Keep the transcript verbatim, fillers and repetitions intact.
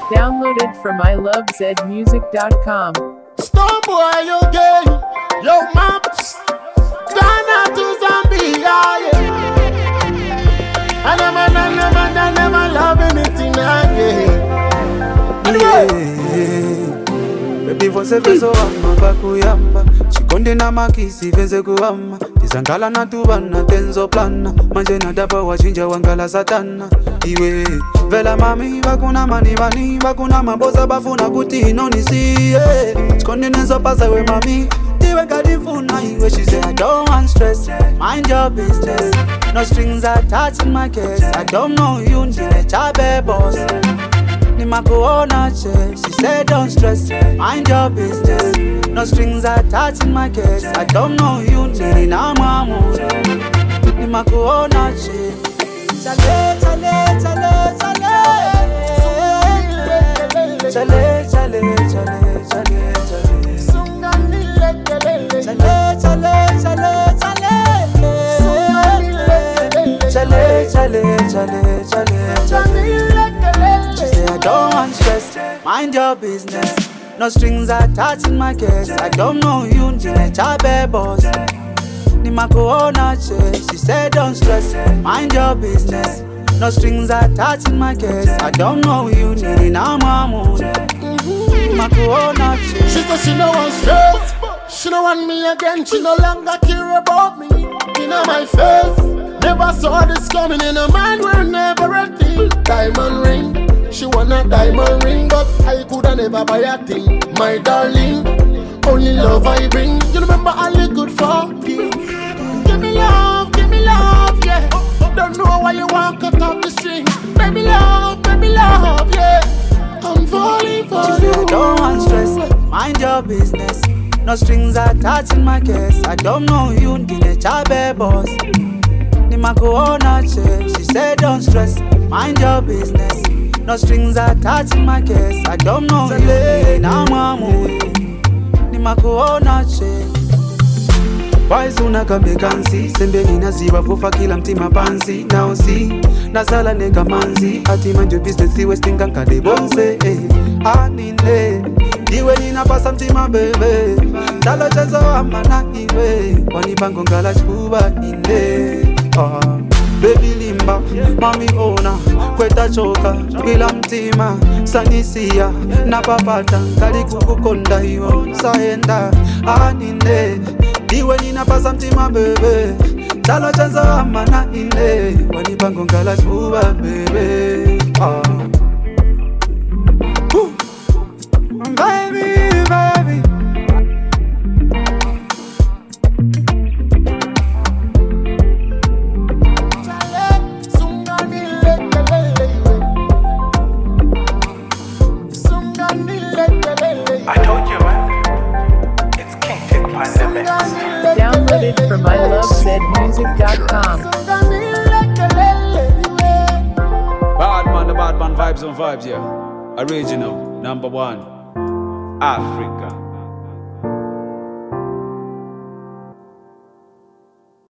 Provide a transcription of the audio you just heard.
Downloaded from I love zed music dot com. Stone boy, you gay. Yo, maps. Ghana to Zambia, yeah. I never, I never, I never love anything again. Anyway. Baby vose vezo wama bakuyamba Chikonde na makisi veze kuwama Tizangala na tubana tenzo plana Manje na daba wachinja wangala satana Iwe vela mami bakuna mani mani Bakuna maboza bafuna kuti inoni siye Chikonde nenzo pasa we mami Tiwe kadifuna iwe. She say I don't want stress, mind your business. No strings attached in my case. I don't know you, nile chabe boss Nimakuona che. She said don't stress, mind your business. No strings attached in my case. I don't know you, nili na mamu Nimakuona che. Chale, chale, chale, chale Chale, chale, chale, chale, chale Chale, chale, chale, chale Chale, chale, chale, chale, chale She say I don't want stress, mind your business. No strings attached in my case. I don't know you, nile chabe boss Nimakuona che. She said don't stress, mind your business. No strings attached in my case. I don't know you, nili na mamu Nimakuona che. She said she no want stress. She no want me again. She no longer care about me. In my face, never saw this coming. In her mind, we're never ready. Diamond ring. She want a diamond ring, but I coulda never buy a thing. My darling, only love I bring. You remember I look good for you. Give me love, give me love, yeah. Don't know why you want cut off the string. Baby love, baby love, yeah. I'm falling for She you. say I don't want stress, mind your business. No strings attached in my case. I don't know you, nile chabe boss Nimakuona che. She said don't stress, mind your business. No strings attached in my case. I don't know you, nile na mamu Nimakuona che. Why suna kambe kansi Sembe nina ziwa fufa kila mtima pansi. Now see, nasala nega manzi. Ati mind your business iwe stinga nkade bonse eh. Anine Iwe nina pasa mtima bebe. Talo chezo amana iwe. Wanipango ngala chuba ine ah. Baby limba, mami ona. Kweta choka, bila mtima. Sanisia, napapata. Kali kukukonda hiyo saenda anine Iwe nina pasa mtima bebe. Talo chezo amana ine. Wanipango ngala chuba bebe ah. Baby, baby. I told you, man. It's King Tech Pandemic. Downloaded from I love zed music dot com. Bad man, the bad man vibes on vibes, yeah. Original, number one, Africa.